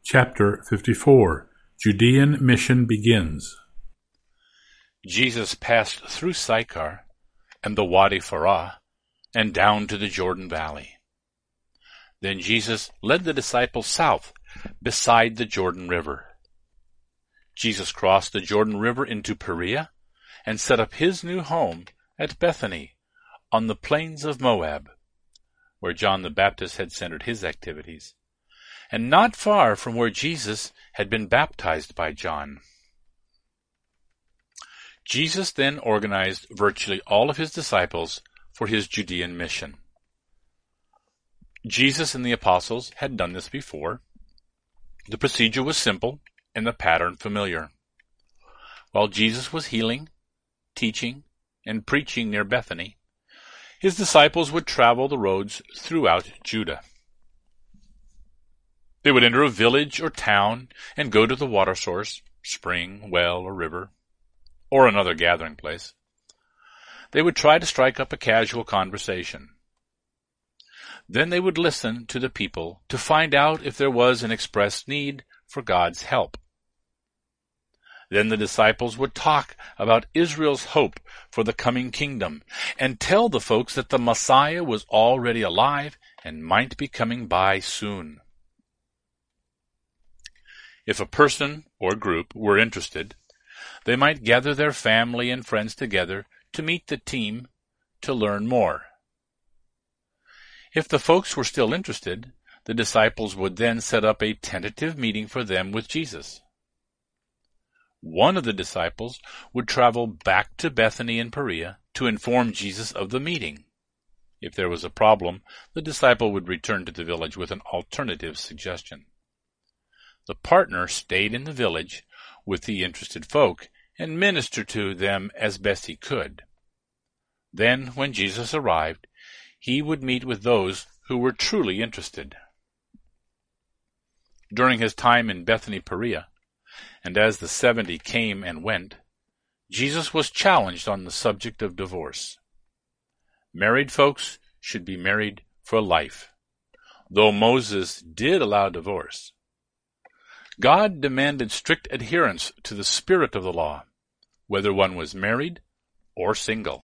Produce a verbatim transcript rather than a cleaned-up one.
Chapter fifty-four. Judean Mission Begins. Jesus passed through Sychar and the Wadi Farah and down to the Jordan Valley. Then Jesus led the disciples south beside the Jordan River. Jesus crossed the Jordan River into Perea and set up his new home at Bethany on the plains of Moab, where John the Baptist had centered his activities, and not far from where Jesus had been baptized by John. Jesus then organized virtually all of his disciples for his Judean mission. Jesus and the apostles had done this before. The procedure was simple and the pattern familiar. While Jesus was healing, teaching, and preaching near Bethany, his disciples would travel the roads throughout Judah. They would enter a village or town and go to the water source, spring, well, or river, or another gathering place. They would try to strike up a casual conversation. Then they would listen to the people to find out if there was an expressed need for God's help. Then the disciples would talk about Israel's hope for the coming kingdom and tell the folks that the Messiah was already alive and might be coming by soon. If a person or group were interested, they might gather their family and friends together to meet the team to learn more. If the folks were still interested, the disciples would then set up a tentative meeting for them with Jesus. One of the disciples would travel back to Bethany in Perea to inform Jesus of the meeting. If there was a problem, the disciple would return to the village with an alternative suggestion. The partner stayed in the village with the interested folk and ministered to them as best he could. Then, when Jesus arrived, he would meet with those who were truly interested. During his time in Bethany Perea, and as the seventy came and went, Jesus was challenged on the subject of divorce. Married folks should be married for life, though Moses did allow divorce. God demanded strict adherence to the spirit of the law, whether one was married or single.